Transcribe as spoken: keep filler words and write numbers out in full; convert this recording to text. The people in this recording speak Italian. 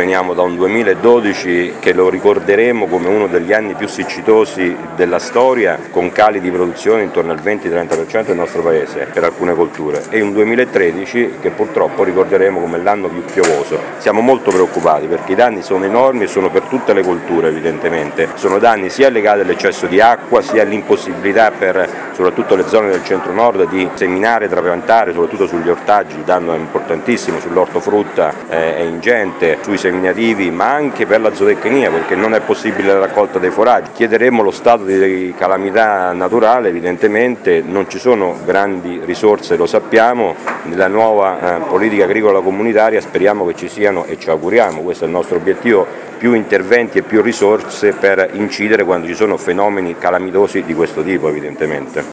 veniamo da un duemiladodici che lo ricorderemo come uno degli anni più siccitosi della storia, con cali di produzione intorno al venti trenta per cento del nostro paese per alcune colture, e un duemilatredici che purtroppo ricorderemo come l'anno più piovoso. Siamo molto preoccupati perché i danni sono enormi e sono per tutte le colture evidentemente, sono danni sia legati all'eccesso di acqua sia all'impossibilità per soprattutto le zone del centro-nord di seminare, trapiantare, soprattutto sugli ortaggi. Il danno è importantissimo, sull'ortofrutta eh, è ingente, sui seminativi, ma anche per la zootecnia perché non è possibile la raccolta dei foraggi. Chiederemo lo stato di calamità naturale, evidentemente non ci sono grandi risorse, lo sappiamo, nella nuova eh, politica agricola comunitaria speriamo che ci siano, e ci auguriamo, questo è il nostro obiettivo, più interventi e più risorse per incidere quando ci sono fenomeni calamitosi di questo tipo evidentemente.